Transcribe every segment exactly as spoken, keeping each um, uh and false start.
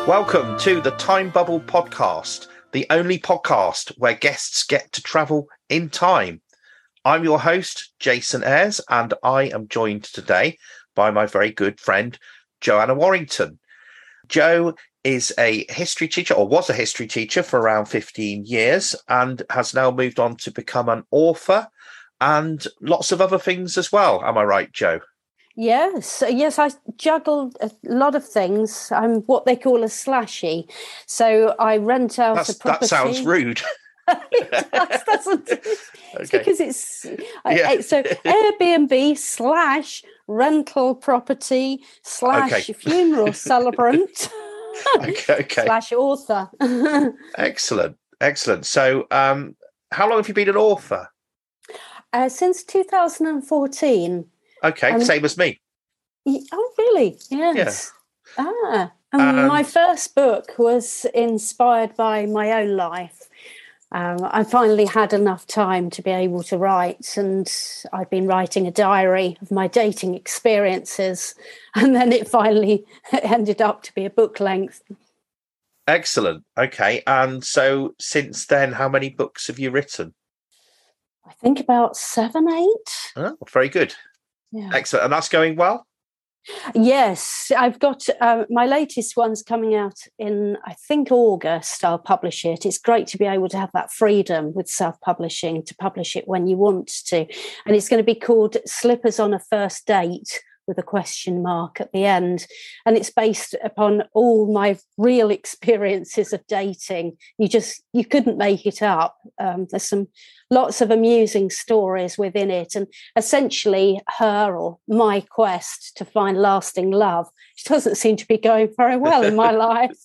Welcome to the Time Bubble Podcast, the only podcast where guests get to travel in time. I'm your host, Jason Ayres, and I am joined today by my very good friend, Joanna Warrington. Jo is a history teacher, or was a history teacher for around fifteen years, and has now moved on to become an author and lots of other things as well. Am I right, Jo? Yes, yes, I juggle a lot of things. I'm what they call a slashy. So I rent out That's, a property. That sounds rude. It does, doesn't it? It's Okay. because it's Yeah. I, so Airbnb slash rental property slash Okay. funeral celebrant Okay, okay. slash author. Excellent, excellent. So, um, how long have you been an author? uh, since two thousand fourteen. Okay, Um, same as me. Oh, really? Yes. Ah, and Um, my first book was inspired by my own life. Um, I finally had enough time to be able to write, and I've been writing a diary of my dating experiences, and then it finally ended up to be a book length. Excellent. Okay, and so since then, how many books have you written? I think about seven, eight. Oh, very good. Yeah. Excellent. And that's going well? Yes, I've got uh, my latest one's coming out in, I think, August. I'll publish it. It's great to be able to have that freedom with self-publishing to publish it when you want to. And it's going to be called Slippers on a First Date, with a question mark at the end. And it's based upon all my real experiences of dating. You just, you couldn't make it up. Um, there's some lots of amusing stories within it. And essentially her or my quest to find lasting love, which doesn't seem to be going very well in my life.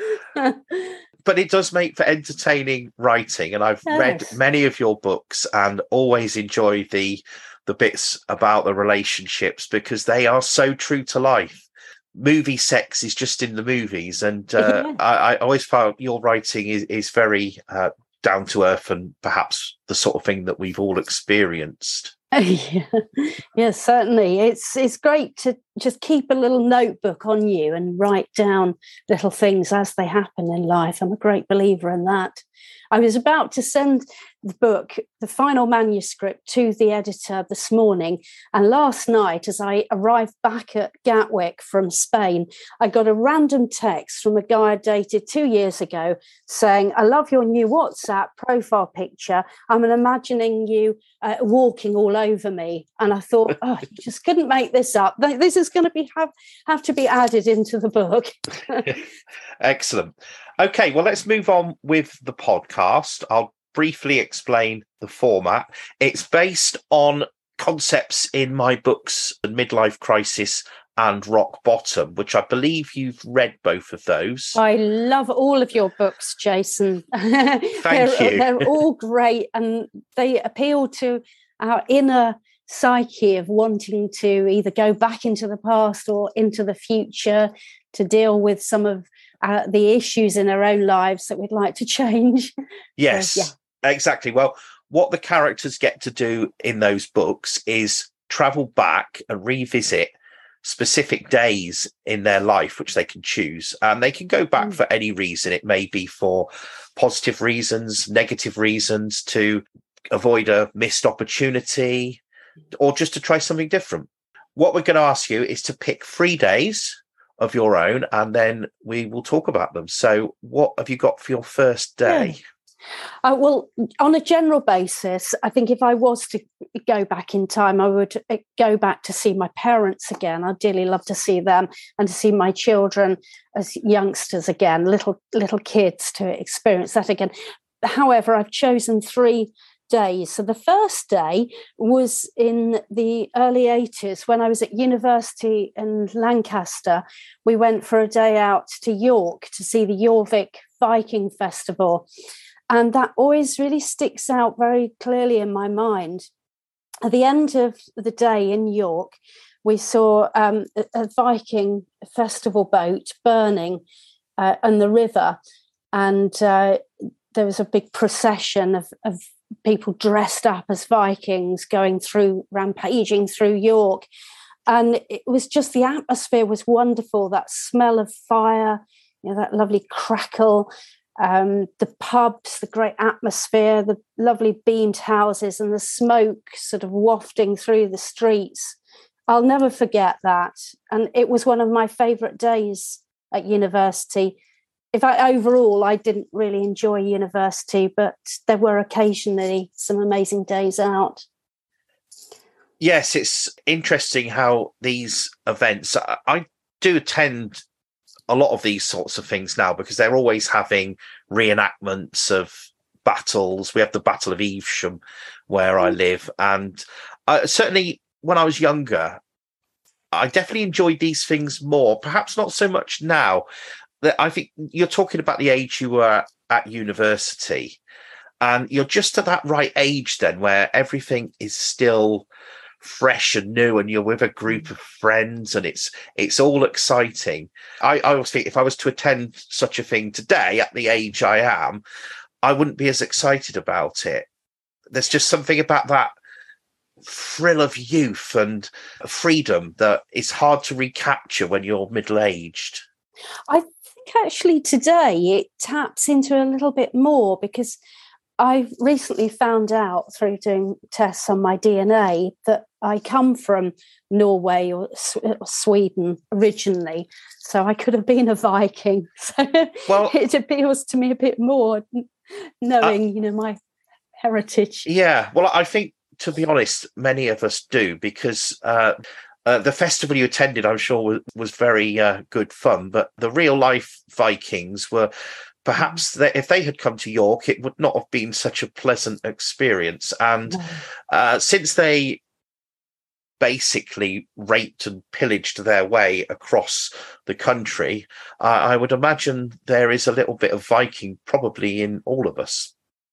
But it does make for entertaining writing. And I've Yes. read many of your books and always enjoy the the bits about the relationships because they are so true to life. Movie sex is just in the movies. And uh, Yeah. I, I always found your writing is, is very uh, down to earth and perhaps the sort of thing that we've all experienced. yeah. Yes, certainly. It's it's great to just keep a little notebook on you and write down little things as they happen in life. I'm a great believer in that. I was about to send the book, the final manuscript, to the editor this morning. And last night, as I arrived back at Gatwick from Spain, I got a random text from a guy I dated two years ago saying, I love your new WhatsApp profile picture. I'm imagining you uh, walking all over me. And I thought, oh, you just couldn't make this up. This is going to be have, have to be added into the book. Excellent. Okay, well, let's move on with the podcast. I'll briefly explain the format. It's based on concepts in my books, Midlife Crisis and Rock Bottom, which I believe you've read both of those. I love all of your books, Jason. Thank they're, you. They're all great, and they appeal to our inner psyche of wanting to either go back into the past or into the future to deal with some of uh, the issues in our own lives that we'd like to change. Yes, So, yeah. exactly. Well, what the characters get to do in those books is travel back and revisit specific days in their life, which they can choose. And they can go back Mm. for any reason. It may be for positive reasons, negative reasons, to avoid a missed opportunity, or just to try something different. What we're going to ask you is to pick three days of your own, and then we will talk about them. So what have you got for your first day? Yeah. Uh, well, on a general basis, I think if I was to go back in time, I would go back to see my parents again. I'd dearly love to see them and to see my children as youngsters again, little little kids, to experience that again. However, I've chosen three days. So the first day was in the early eighties when I was at university in Lancaster. We went for a day out to York to see the Jorvik Viking Festival. And that always really sticks out very clearly in my mind. At the end of the day in York, we saw um, a, a Viking festival boat burning uh, on the river. And uh, there was a big procession of, of people dressed up as Vikings going through, rampaging through York. And it was just, the atmosphere was wonderful, that smell of fire, you know, that lovely crackle, um, the pubs, the great atmosphere, the lovely beamed houses, and the smoke sort of wafting through the streets. I'll never forget that. And it was one of my favourite days at university. In fact, overall, I didn't really enjoy university, but there were occasionally some amazing days out. Yes, it's interesting how these events, I do attend a lot of these sorts of things now because they're always having reenactments of battles. We have the Battle of Evesham where I live. And I, certainly when I was younger, I definitely enjoyed these things more, perhaps not so much now. I think you're talking about the age you were at university, and you're just at that right age then where everything is still fresh and new, and you're with a group of friends, and it's it's all exciting. I, I always think if I was to attend such a thing today at the age I am, I wouldn't be as excited about it. There's just something about that thrill of youth and freedom that is hard to recapture when you're middle-aged. I think actually today it taps into a little bit more, because I've recently found out through doing tests on my D N A that I come from Norway or, or Sweden originally, so I could have been a Viking. So well, it appeals to me a bit more knowing, uh, you know, my heritage. Yeah, well, I think, to be honest, many of us do, because uh, uh, the festival you attended, I'm sure, was, was very uh, good fun, but the real life Vikings were perhaps they, if they had come to York, it would not have been such a pleasant experience. And no. uh, since they basically raped and pillaged their way across the country, uh, I would imagine there is a little bit of Viking probably in all of us.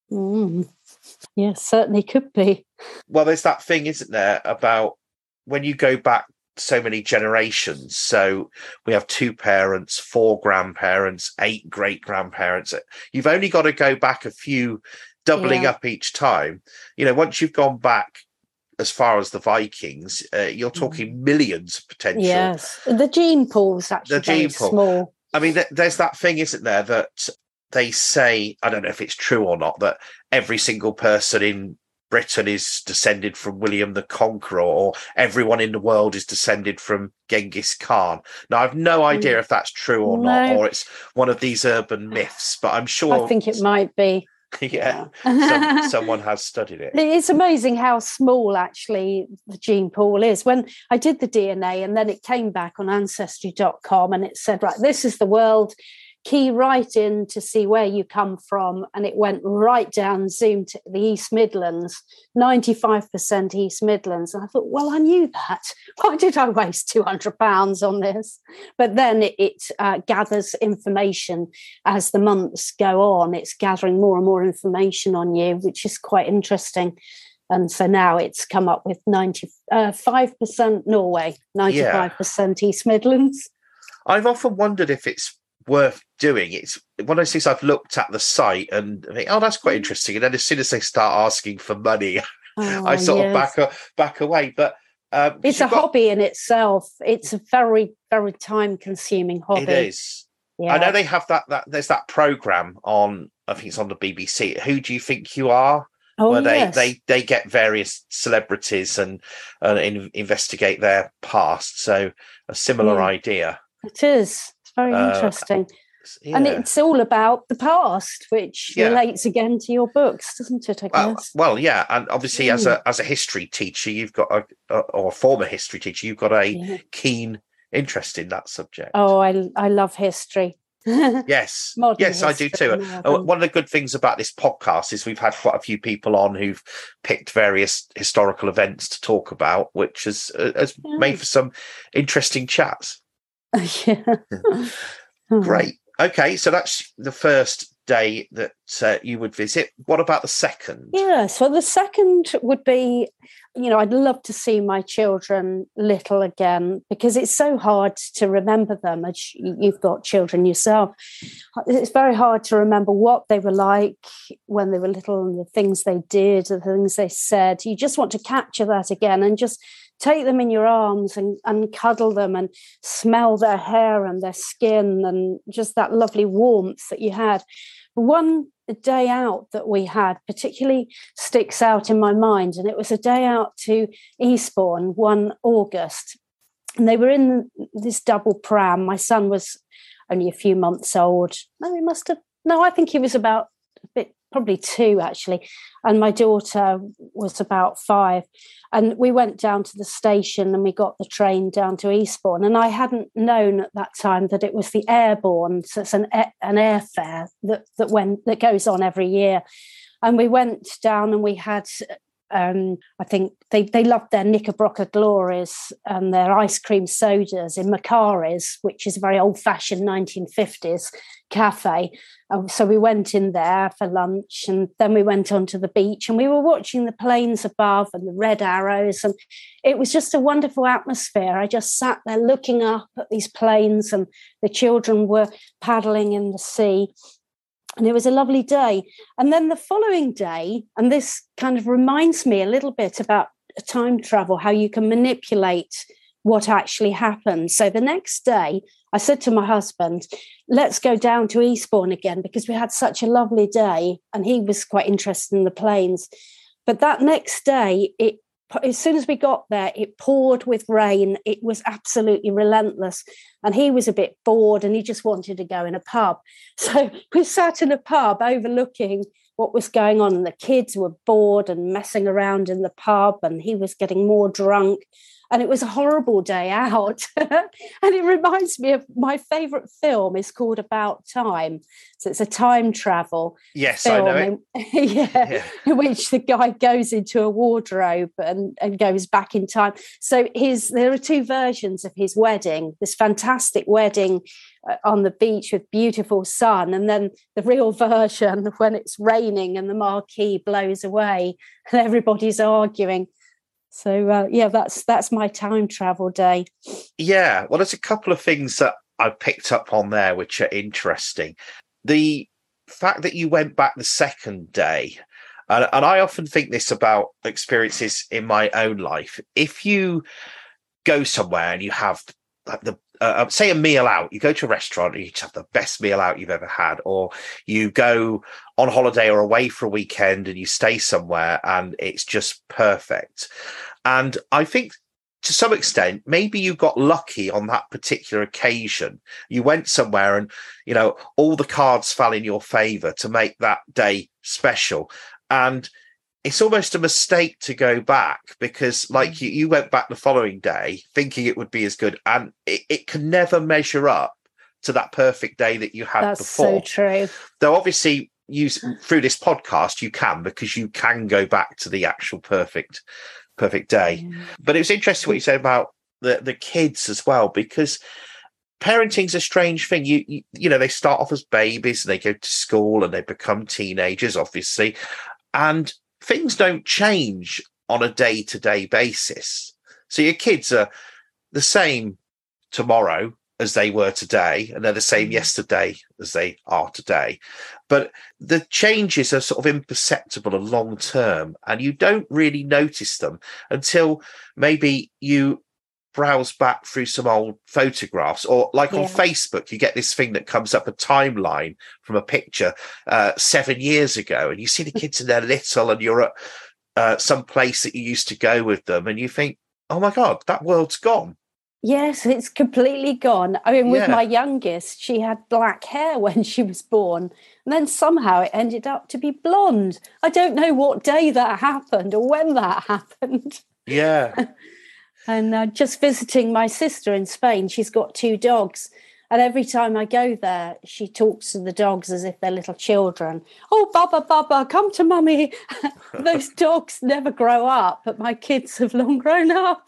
Mm. Yes, certainly could be. Well, there's that thing, isn't there, about when you go back so many generations. So we have two parents, four grandparents, eight great grandparents. You've only got to go back a few, doubling yeah. up each time. You know, once you've gone back as far as the Vikings, uh, you're talking millions of potential. Yes, the gene pool's actually the gene pool. Small. I mean, th- there's that thing, isn't there, that they say, I don't know if it's true or not, that every single person in Britain is descended from William the Conqueror, or everyone in the world is descended from Genghis Khan. Now, I've no idea mm. if that's true or no. not, or it's one of these urban myths, but I'm sure... I think it might be. yeah, yeah. Some, someone has studied it. It's amazing how small, actually, the gene pool is. When I did the D N A and then it came back on Ancestry dot com and it said, right, this is the world... key right in to see where you come from, and it went right down, zoomed to the East Midlands, ninety-five percent East Midlands. And I thought, well, I knew that. Why did I waste two hundred pounds on this? But then it, it uh, gathers information as the months go on. It's gathering more and more information on you, which is quite interesting. And so now it's come up with ninety-five percent Norway, ninety-five percent yeah. East Midlands. I've often wondered if it's worth doing. It's one of those things I've looked at the site and think, oh, that's quite interesting. And then as soon as they start asking for money, oh, I sort yes. of back uh, back away. But um, it's a got... hobby in itself. It's a very, very time-consuming hobby. It is. Yeah. I know they have that. That there's that program on. I think it's on the B B C. Who Do You Think You Are? Oh, where they, yes. they they get various celebrities and uh, in, investigate their past. So a similar yeah. idea. It is. Very interesting. Uh, yeah. And it's all about the past, which yeah. relates again to your books, doesn't it, I guess? Well, well yeah. And obviously, mm. as a as a history teacher, you've got a, a or a former history teacher, you've got a yeah. keen interest in that subject. Oh, I I love history. yes, Modern yes, I do too. Uh, one of the good things about this podcast is we've had quite a few people on who've picked various historical events to talk about, which has uh, has yeah. made for some interesting chats. yeah. Great. Okay, so that's the first day that uh, you would visit. What about the second? Yeah, so the second would be, you know, I'd love to see my children little again, because it's so hard to remember them. As you've got children yourself, it's very hard to remember what they were like when they were little and the things they did, the things they said. You just want to capture that again and just take them in your arms and, and cuddle them and smell their hair and their skin and just that lovely warmth that you had. One day out that we had particularly sticks out in my mind, and it was a day out to Eastbourne, one August. And they were in this double pram. My son was only a few months old. No, he must have, no, I think he was about a bit, probably two actually. And my daughter was about five. And we went down to the station and we got the train down to Eastbourne. And I hadn't known at that time that it was the Airborne. So it's an, an airfare that, that, went, that goes on every year. And we went down and we had... Um, I think they, they loved their Knickerbocker Glories and their ice cream sodas in Macari's, which is a very old-fashioned nineteen fifties cafe. Um, so we went in there for lunch, and then we went onto the beach, and we were watching the planes above and the red arrows, and it was just a wonderful atmosphere. I just sat there looking up at these planes, and the children were paddling in the sea. And it was a lovely day. And then the following day, and this kind of reminds me a little bit about time travel, how you can manipulate what actually happened. So the next day, I said to my husband, let's go down to Eastbourne again, because we had such a lovely day. And he was quite interested in the planes. But that next day, it as soon as we got there, it poured with rain. It was absolutely relentless. And he was a bit bored and he just wanted to go in a pub. So we sat in a pub overlooking what was going on. And the kids were bored and messing around in the pub, and he was getting more drunk. And it was a horrible day out. And it reminds me of my favourite film is called About Time. So it's a time travel yes, film. I know it. In, yeah, yeah. In which the guy goes into a wardrobe and, and goes back in time. So his there are two versions of his wedding, this fantastic wedding uh, on the beach with beautiful sun, and then the real version when it's raining and the marquee blows away and everybody's arguing. So, uh, yeah, that's that's my time travel day. Yeah, well, there's a couple of things that I picked up on there which are interesting. The fact that you went back the second day, and, and I often think this about experiences in my own life. If you go somewhere and you have like the uh, say a meal out, you go to a restaurant and you have the best meal out you've ever had, or you go on holiday or away for a weekend and you stay somewhere and it's just perfect. And I think to some extent, maybe you got lucky on that particular occasion. You went somewhere and, you know, all the cards fell in your favor to make that day special. And it's almost a mistake to go back, because like you, you went back the following day thinking it would be as good, and it, it can never measure up to that perfect day that you had That's before. That's so true. Though obviously you, through this podcast, you can, because you can go back to the actual perfect, perfect day. Yeah. But it was interesting what you said about the, the kids as well, because parenting's a strange thing. You, you you know, they start off as babies and they go to school and they become teenagers, obviously. And things don't change on a day-to-day basis. So your kids are the same tomorrow as they were today, and they're the same yesterday as they are today. But the changes are sort of imperceptible and long-term, and you don't really notice them until maybe you browse back through some old photographs, or like yeah. on Facebook, you get this thing that comes up, a timeline from a picture uh, seven years ago, and you see the kids and they're little, and you're at uh, some place that you used to go with them, and you think, oh my God, that world's gone. Yes, it's completely gone. I mean, with yeah. my youngest, she had black hair when she was born, and then somehow it ended up to be blonde. I don't know what day that happened or when that happened. Yeah. And uh, just visiting my sister in Spain, she's got two dogs. And every time I go there, she talks to the dogs as if they're little children. Oh, Baba, Baba, come to mummy. Those dogs never grow up, but my kids have long grown up.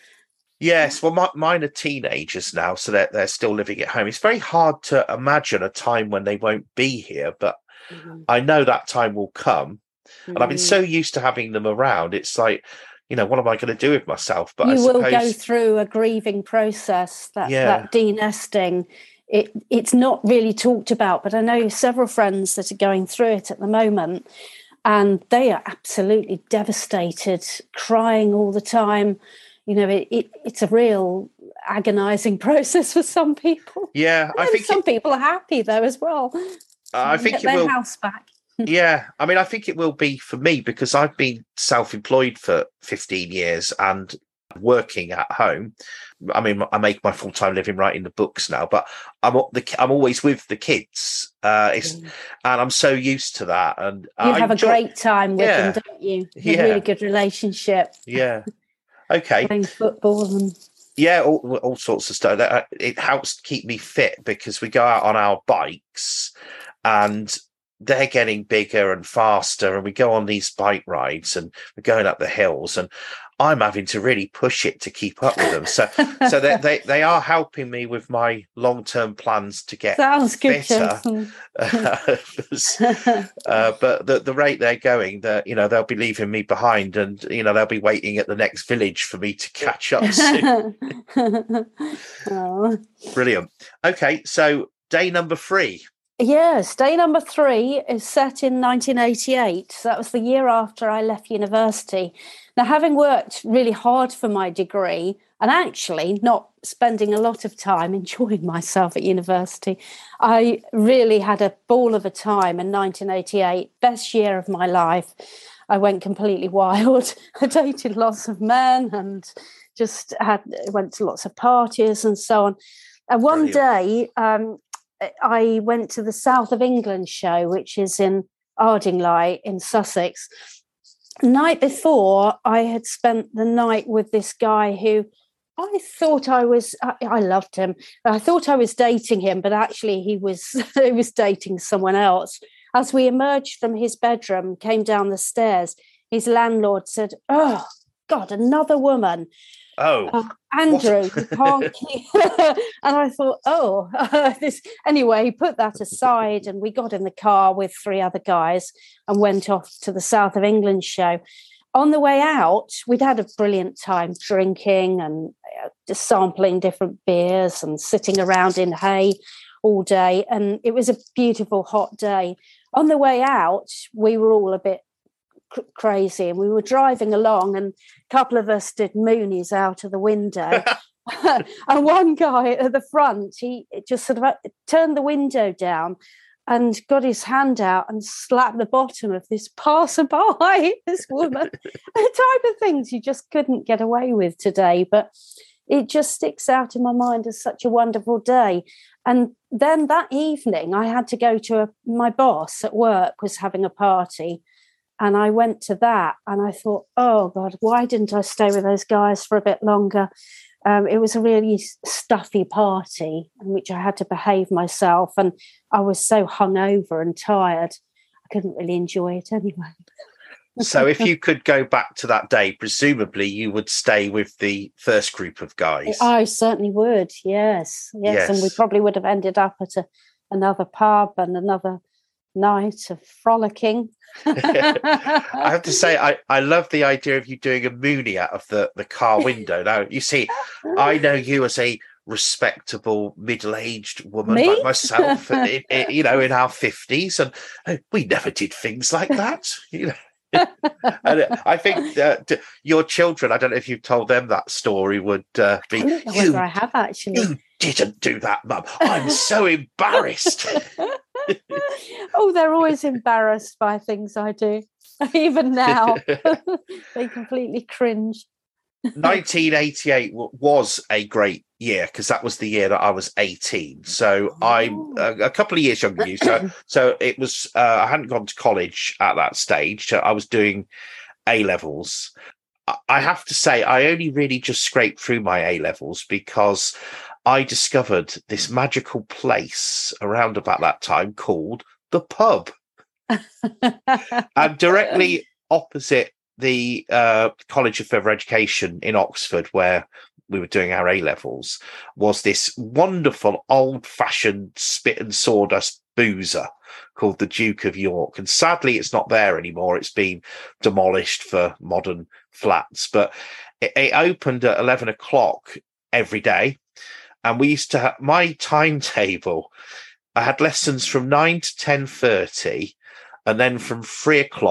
Yes, well, my, mine are teenagers now, so they're, they're still living at home. It's very hard to imagine a time when they won't be here, but mm-hmm. I know that time will come. Mm-hmm. And I've been so used to having them around. It's like, you know, what am I going to do with myself? But you I suppose... will go through a grieving process, that, yeah. that de-nesting. It, it's not really talked about, but I know several friends that are going through it at the moment, and they are absolutely devastated, crying all the time. you know, it, it it's a real agonizing process for some people. Yeah, I think some it, people are happy though as well. I think get it their will. house back. Yeah, I mean, I think it will be for me because I've been self-employed for fifteen years and working at home. I mean, I make my full-time living writing the books now, but I'm the I'm always with the kids, uh, it's, mm. and I'm so used to that. And you I have enjoy, a great time with yeah, them, don't you? Yeah, a really good relationship. Yeah, okay. Playing football and yeah, all, all sorts of stuff. It helps keep me fit because we go out on our bikes and they're getting bigger and faster, and we go on these bike rides and we're going up the hills, and I'm having to really push it to keep up with them. So, so they, they they are helping me with my long term plans to get Sounds good, fitter. uh, but the the rate they're going, that you know they'll be leaving me behind, and you know they'll be waiting at the next village for me to catch up soon. Oh. Brilliant. Okay, so day number three. Yes, day number three is set in nineteen eighty-eight. So that was the year after I left university. Now, having worked really hard for my degree and actually not spending a lot of time enjoying myself at university, I really had a ball of a time in nineteen eighty-eight, best year of my life. I went completely wild. I dated lots of men and just had went to lots of parties and so on. And one Brilliant. day, um, I went to the South of England show, which is in Ardingly in Sussex. The night before, I had spent the night with this guy who I thought I was, I, I loved him. I thought I was dating him, but actually he was, he was dating someone else. As we emerged from his bedroom, came down the stairs, his landlord said, "Oh, God, another woman." Oh, uh, Andrew, you can't keep. And I thought, oh, uh, this anyway. He put that aside, and we got in the car with three other guys and went off to the South of England show. On the way out, we'd had a brilliant time drinking and uh, just sampling different beers and sitting around in hay all day, and it was a beautiful hot day. On the way out, we were all a bit crazy, and we were driving along, and a couple of us did moonies out of the window. And one guy at the front, he just sort of turned the window down and got his hand out and slapped the bottom of this passerby, this woman. The type of things you just couldn't get away with today, but it just sticks out in my mind as such a wonderful day. And then that evening I had to go to a, my boss at work was having a party. And I went to that and I thought, oh, God, why didn't I stay with those guys for a bit longer? Um, it was a really stuffy party in which I had to behave myself. And I was so hungover and tired, I couldn't really enjoy it anyway. So if you could go back to that day, presumably you would stay with the first group of guys. I certainly would, yes. Yes, yes. And we probably would have ended up at a, another pub and another night of frolicking. I have to say, I, I love the idea of you doing a moonie out of the, the car window. Now, you see, I know you as a respectable middle-aged woman Me? like myself, in, in, you know, in our fifties, and uh, we never did things like that, you know. And I think that your children, I don't know if you've told them that story, would uh, be, I don't know whether I have actually. You didn't do that, Mum. I'm so embarrassed. Oh, they're always embarrassed by things I do. Even now, they completely cringe. nineteen eighty-eight was a great year because that was the year that I was eighteen. So oh. I'm a, a couple of years younger than you. So, so it was, uh, I hadn't gone to college at that stage. So I was doing A levels. I have to say, I only really just scraped through my A levels because I discovered this magical place around about that time called the pub. And directly opposite the uh, College of Further Education in Oxford, where we were doing our A levels, was this wonderful old-fashioned spit and sawdust boozer called the Duke of York. And sadly, it's not there anymore. It's been demolished for modern flats. But it, it opened at eleven o'clock every day. And we used to have my timetable. I had lessons from nine to ten thirty, and then from three o'clock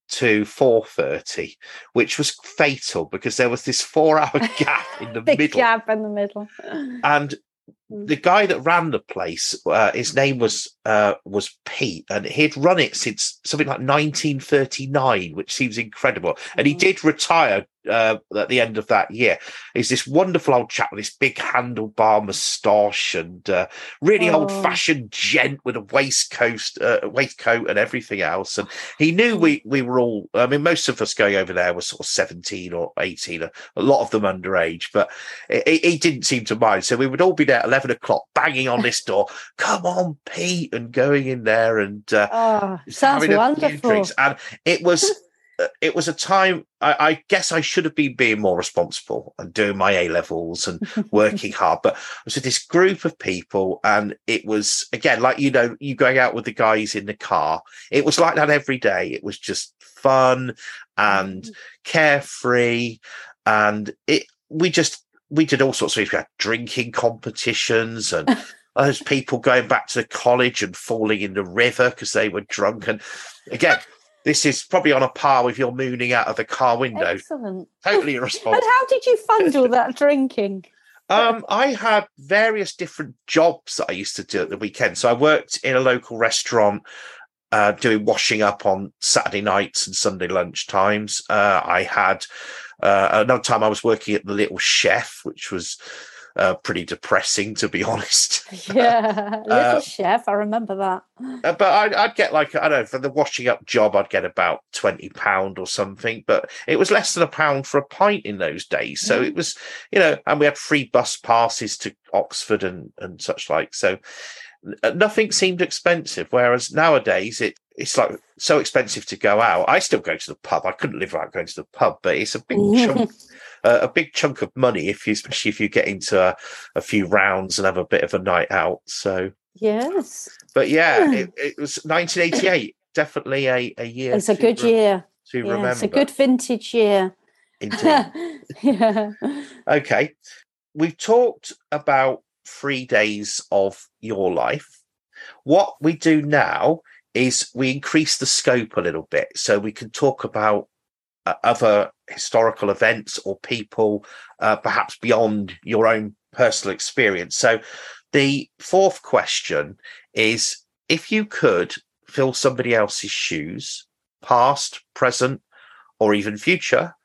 to four thirty, which was fatal because there was this four-hour gap in the Big middle. gap in the middle. And the guy that ran the place, uh, his name was uh, was Pete, and he'd run it since something like nineteen thirty-nine, which seems incredible. And he did retire uh, at the end of that year. He's this wonderful old chap with this big handlebar moustache and uh, really Oh. old-fashioned gent with a waistcoat, uh, waistcoat and everything else. And he knew we we were all. I mean, most of us going over there were sort of seventeen or eighteen, a, a lot of them underage, but he, he didn't seem to mind. So we would all be there at eleven o'clock, banging on this door. Come on, Pete, and going in there and uh, Oh, sounds having a few wonderful. drinks. And it was. It was a time, I, I guess I should have been being more responsible and doing my A-levels and working hard. But I was with this group of people, and it was, again, like, you know, you going out with the guys in the car. It was like that every day. It was just fun and carefree. And it, we just, we did all sorts of things. We had drinking competitions and there's people going back to college and falling in the river because they were drunk. And again, this is probably on a par with your mooning out of the car window. Excellent. Totally irresponsible. And how did you fund all that drinking? Um, I had various different jobs that I used to do at the weekend. So I worked in a local restaurant uh, doing washing up on Saturday nights and Sunday lunch times. Uh, I had uh, another time I was working at the Little Chef, which was Uh, pretty depressing, to be honest. Yeah, Little uh, Chef, I remember that. Uh, but I'd, I'd get like, I don't know, for the washing up job, I'd get about twenty pounds or something, but it was less than a pound for a pint in those days. So Mm. it was, you know, and we had free bus passes to Oxford and, and such like. So nothing seemed expensive. Whereas nowadays it it's like so expensive to go out. I still go to the pub. I couldn't live without going to the pub, but it's a big chunk. Uh, a big chunk of money, if you, especially if you get into a, a few rounds and have a bit of a night out. So yes, but yeah, it, it was nineteen eighty-eight. Definitely a, a year. it's a good re- year. to Yeah, remember. it's a good vintage year. Indeed. Yeah. Okay, we've talked about three days of your life. What we do now is we increase the scope a little bit, so we can talk about uh, other historical events or people, uh, perhaps beyond your own personal experience. So the fourth question is, if you could fill somebody else's shoes, past, present, or even future,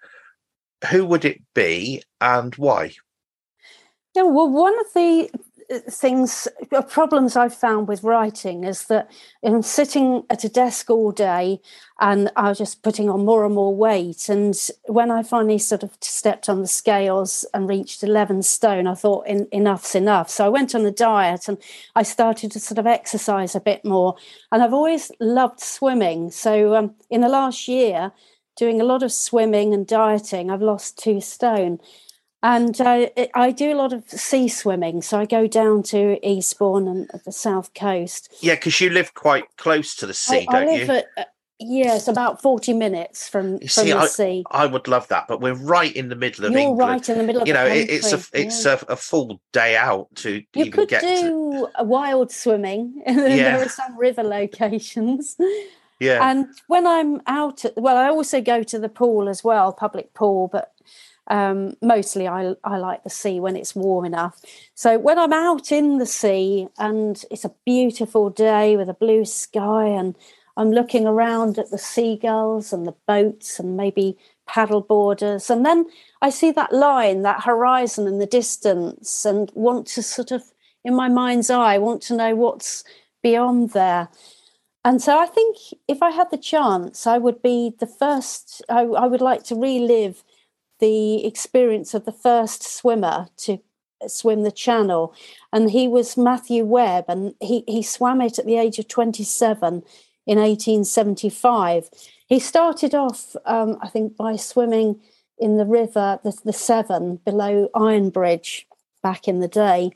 who would it be and why? Yeah, well, one of the things, uh, problems I've found with writing is that I'm sitting at a desk all day and I was just putting on more and more weight. And when I finally sort of stepped on the scales and reached eleven stone, I thought en- enough's enough. So I went on a diet and I started to sort of exercise a bit more. And I've always loved swimming. So um, in the last year, doing a lot of swimming and dieting, I've lost two stone. And uh, I do a lot of sea swimming. So I go down to Eastbourne and the south coast. Yeah, because you live quite close to the sea, I, don't I live you? At, uh, yes, about forty minutes from, You from see, the I, sea. I would love that, but we're right in the middle of You're England. right in the middle of you the know, country. it, it's a it's yeah. a, a full day out to You even could get to. do a wild swimming. Yeah. There are some river locations. Yeah. And when I'm out, at, well, I also go to the pool as well, public pool, but um, mostly I, I like the sea when it's warm enough. So when I'm out in the sea and it's a beautiful day with a blue sky and I'm looking around at the seagulls and the boats and maybe paddle boarders, and then I see that line, that horizon in the distance, and want to sort of, in my mind's eye, want to know what's beyond there. And so I think if I had the chance, I would be the first, I, I would like to relive the experience of the first swimmer to swim the Channel. And he was Matthew Webb, and he, he swam it at the age of twenty-seven in eighteen seventy-five. He started off, um, I think, by swimming in the river, the, the Severn, below Ironbridge back in the day.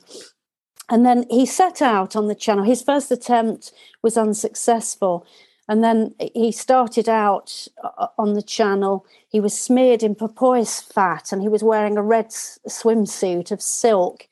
And then he set out on the Channel. His first attempt was unsuccessful. And then he started out on the Channel. He was smeared in porpoise fat and he was wearing a red swimsuit of silk.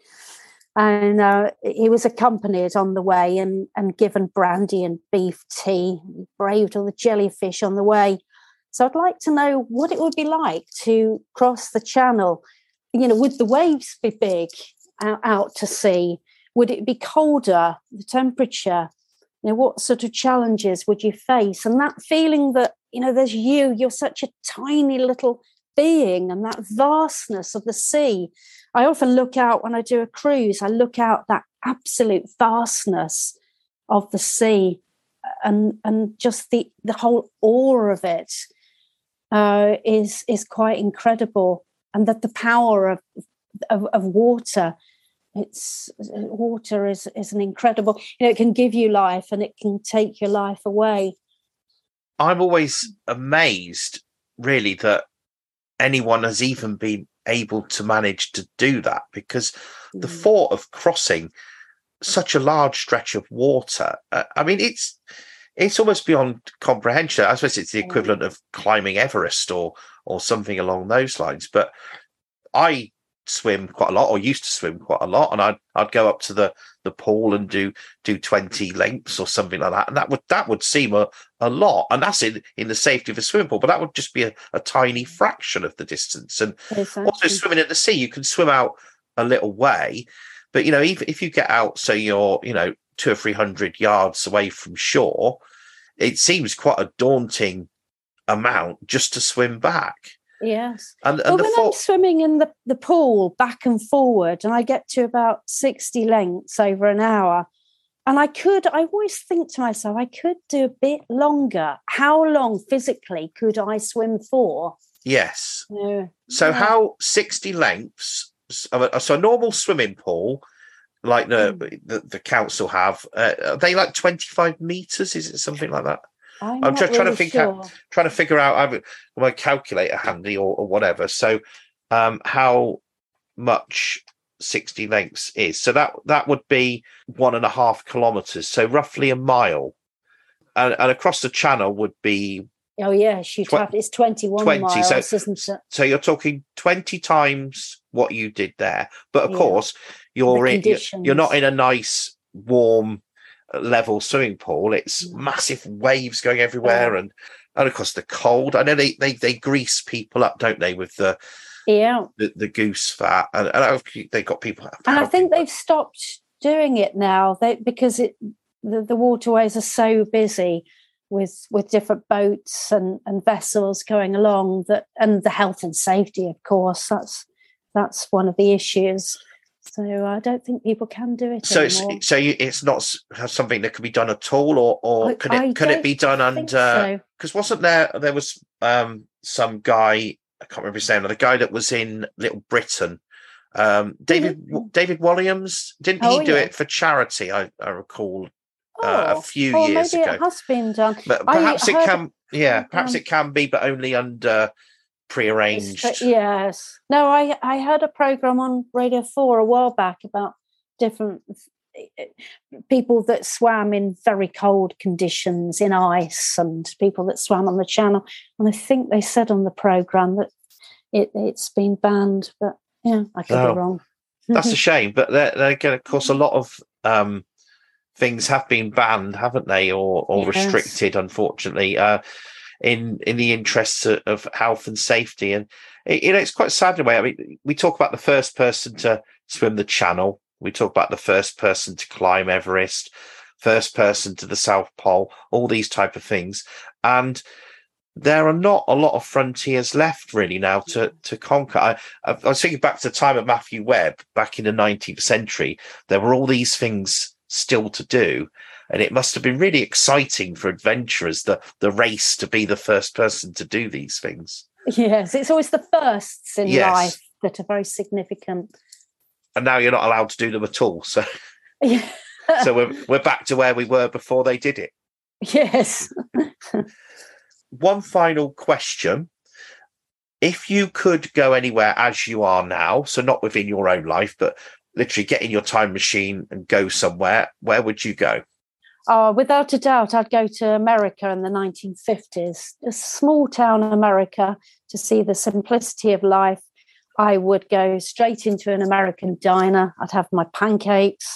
And uh, he was accompanied on the way and, and given brandy and beef tea. He braved all the jellyfish on the way. So I'd like to know what it would be like to cross the channel. You know, would the waves be big out, out to sea? Would it be colder, the temperature? You know, what sort of challenges would you face? And that feeling that, you know, there's you, you're such a tiny little being, and that vastness of the sea. I often look out when I do a cruise, I look out that absolute vastness of the sea, and and just the, the whole awe of it uh, is is quite incredible. And that the power of of, of water, it's water is is an incredible, you know, it can give you life and it can take your life away. I'm always amazed, really, that anyone has even been able to manage to do that, because mm. the thought of crossing such a large stretch of water, uh, I mean, it's it's almost beyond comprehension. I suppose it's the equivalent of climbing Everest or or something along those lines. But I swim quite a lot, or used to swim quite a lot, and I'd I'd go up to the the pool and do do twenty lengths or something like that, and that would that would seem a, a lot, and that's in in the safety of a swimming pool, but that would just be a, a tiny fraction of the distance. And exactly. Also swimming in the sea, you can swim out a little way, but you know, even if you get out, so you're you know two or three hundred yards away from shore, it seems quite a daunting amount just to swim back. Yes. And, and well, the when fo- I'm swimming in the, the pool back and forward, and I get to about sixty lengths over an hour, and I could, I always think to myself, I could do a bit longer. How long physically could I swim for? Yes. Yeah. So yeah. how sixty lengths, so a normal swimming pool, like the, mm. the, the council have, uh, are they like twenty-five metres? Is it something like that? I'm, I'm just really trying to think, sure. out, trying to figure out. I have my calculator handy or, or whatever. So, um, how much sixty lengths is? So that that would be one and a half kilometres. So roughly a mile, and, and across the channel would be. Oh yes, you tw- have. It's twenty-one twenty, miles, so, isn't it? So you're talking twenty times what you did there. But of yeah. course, you're in, you're, you're not in a nice warm level swimming pool. It's massive waves going everywhere, oh. and and of course the cold. I know they they, they grease people up, don't they, with the yeah the, the goose fat, and, and they've got people. And I think they've stopped doing it now. They because it the, the waterways are so busy with with different boats and, and vessels going along, that and the health and safety, of course, that's that's one of the issues. So I don't think people can do it so anymore. It's, so you, it's not something that can be done at all, or or can I, it can it be done under? Because so. wasn't there there was um, some guy, I can't remember his name, the guy that was in Little Britain, um, David mm-hmm. David Williams, didn't oh, he do yeah. it for charity? I, I recall oh. uh, a few oh, years maybe ago. It has been done. But perhaps I it can. Yeah, perhaps um, it can be, but only under. Prearranged. Yes. No, I, I heard a program on Radio four a while back about different people that swam in very cold conditions in ice, and people that swam on the channel. And I think they said on the program that it, it's been banned, but yeah, I could oh, be wrong. That's a shame. But then again, of course, a lot of um, things have been banned, haven't they, or, or yes. restricted, unfortunately. Uh, in in the interests of, of health and safety. And it, you know, it's quite sad in a way. I mean, we talk about the first person to swim the Channel, we talk about the first person to climb Everest, first person to the South Pole, all these type of things, and there are not a lot of frontiers left really now to to conquer. I, I was thinking back to the time of Matthew Webb back in the nineteenth century. There were all these things still to do, and it must have been really exciting for adventurers, the, the race to be the first person to do these things. Yes, it's always the firsts in yes. life that are very significant. And now you're not allowed to do them at all. So, yeah. so we're we're back to where we were before they did it. Yes. One final question. If you could go anywhere as you are now, so not within your own life, but literally get in your time machine and go somewhere, where would you go? Oh, without a doubt, I'd go to America in the nineteen fifties, a small town America, to see the simplicity of life. I would go straight into an American diner. I'd have my pancakes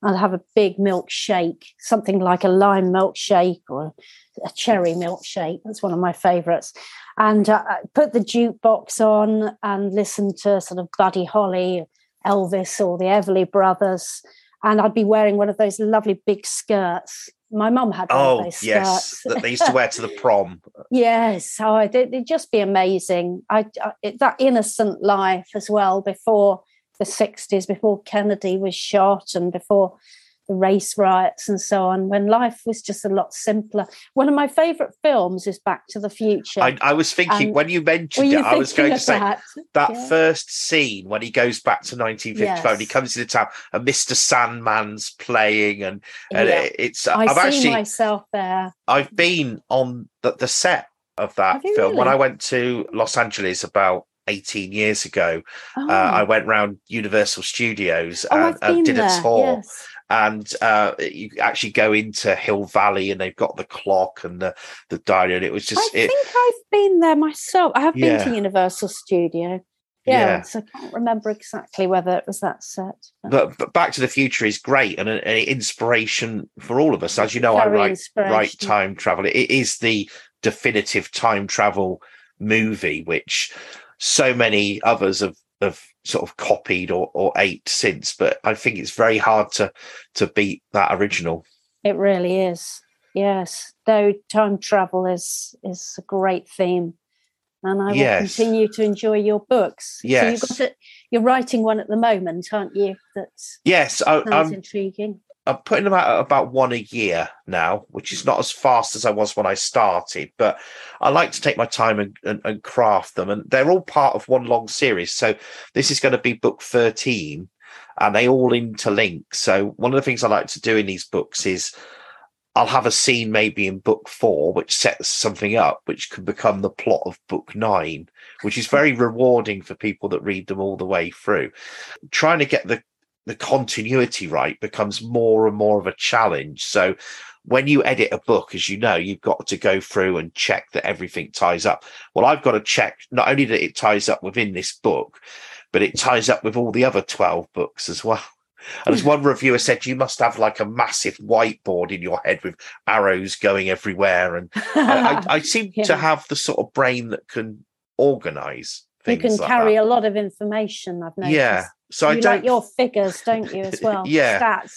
I'd have a big milkshake, something like a lime milkshake or a cherry milkshake. That's one of my favourites. And uh, put the jukebox on and listen to sort of Buddy Holly, Elvis, or the Everly Brothers. And I'd be wearing one of those lovely big skirts. My mum had one oh, of those yes, skirts. that they used to wear to the prom. Yes, oh, it'd, it'd just be amazing. I, I it, that innocent life as well before the sixties, before Kennedy was shot and before the race riots and so on, when life was just a lot simpler. One of my favourite films is Back to the Future. I, I was thinking, and when you mentioned you it, I was going to say that, that yeah. first scene when he goes back to nineteen fifty-five Yes. and he comes into town and Mister Sandman's playing and, and Yeah. it, it's I I've see actually myself there. I've been on the, the set of that Have you film when really? I went to Los Angeles about eighteen years ago. Oh, uh, I went round Universal Studios oh and, I've been and did there. a tour. Yes. And uh, you actually go into Hill Valley and they've got the clock and the, the diary. And it was just... I it, think I've been there myself. I have Yeah. been to Universal Studio. Yeah. Yeah, so I can't remember exactly whether it was that set. But But, but Back to the Future is great and an inspiration for all of us. As you know, I Very write, inspirational. write time travel. It is the definitive time travel movie, which so many others have, have sort of copied or, or aped since. But I think it's very hard to to beat that original. It really is. Yes, though time travel is is a great theme, and I will Yes. continue to enjoy your books. Yes. So you've got it. You're writing one at the moment, aren't you? That's Yes, I, sounds I'm intriguing. I'm putting them out at about one a year now, which is not as fast as I was when I started, but I like to take my time and, and, and craft them. And they're all part of one long series. So this is going to be book thirteen and they all interlink. So one of the things I like to do in these books is I'll have a scene maybe in book four, which sets something up, which could become the plot of book nine, which is very rewarding for people that read them all the way through. Trying to get the the continuity right becomes more and more of a challenge. So when you edit a book, as you know, you've got to go through and check that everything ties up. Well, I've got to check not only that it ties up within this book, but it ties up with all the other twelve books as well. And as one reviewer said, you must have like a massive whiteboard in your head with arrows going everywhere. And I, I, I seem Yeah. to have the sort of brain that can organise You things can like carry that. a lot of information, I've noticed. Yeah. So you I don't like your figures, don't you, as well? Yeah. Stats.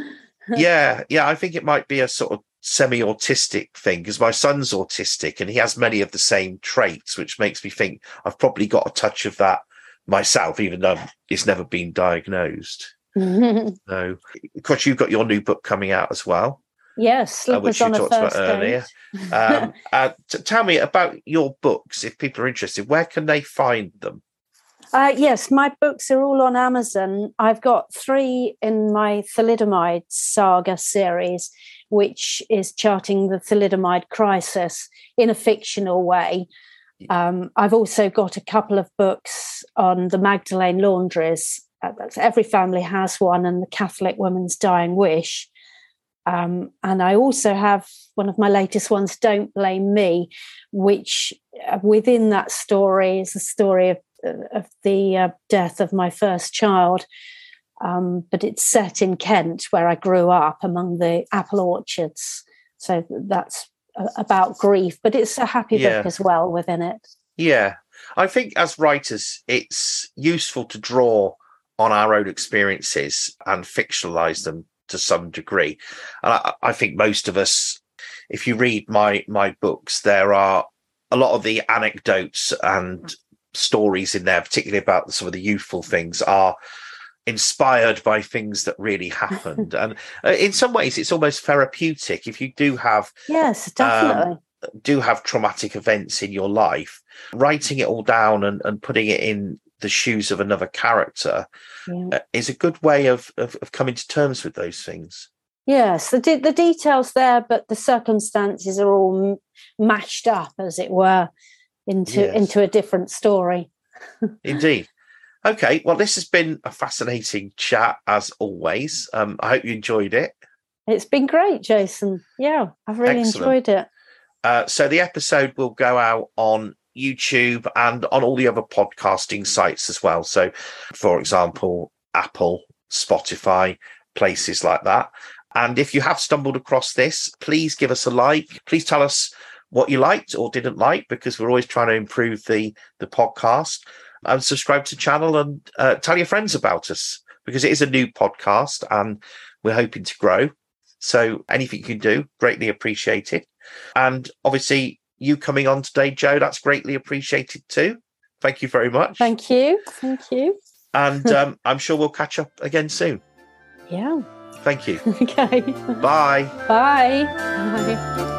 yeah, yeah, I think it might be a sort of semi-autistic thing because my son's autistic and he has many of the same traits, which makes me think I've probably got a touch of that myself, even though it's never been diagnosed. So, of course, you've got your new book coming out as well, Yes, uh, which Slippers you on a talked about First earlier. Date. Um, uh, t- tell me about your books, if people are interested. Where can they find them? Uh, yes, my books are all on Amazon. I've got three in my thalidomide saga series, which is charting the thalidomide crisis in a fictional way. Um, I've also got a couple of books on the Magdalene laundries. Uh, Every Family Has One and the Catholic Woman's Dying Wish. Um, and I also have one of my latest ones, Don't Blame Me, which uh, within that story is the story of, of the uh, death of my first child. Um, but it's set in Kent, where I grew up among the apple orchards. So that's a- about grief, but it's a happy Yeah. book as well within it. Yeah, I think as writers, it's useful to draw on our own experiences and fictionalize them to some degree. And I, I think most of us, if you read my my books, there are a lot of the anecdotes and stories in there, particularly about some of the youthful things, are inspired by things that really happened. And uh, in some ways, it's almost therapeutic. If you do have Yes, definitely. do have traumatic events in your life, writing it all down and, and putting it in the shoes of another character Yeah. uh, is a good way of, of of coming to terms with those things. Yes, the de- the details there, but the circumstances are all m- matched up, as it were, into Yes. into a different story. Indeed. Okay, well, this has been a fascinating chat as always. Um, I hope you enjoyed it. It's been great, Jason. Yeah, I've really Excellent. enjoyed it. Uh, so the episode will go out on YouTube and on all the other podcasting sites as well. So, for example, Apple, Spotify, places like that. And if you have stumbled across this, please give us a like. Please tell us what you liked or didn't like, because we're always trying to improve the, the podcast. And subscribe to the channel and uh, tell your friends about us, because it is a new podcast and we're hoping to grow. So anything you can do, greatly appreciated. And obviously, you coming on today, Jo, that's greatly appreciated too. Thank you very much. Thank you. Thank you. And um, I'm sure we'll catch up again soon. Yeah. Thank you. Okay. Bye. Bye. Bye.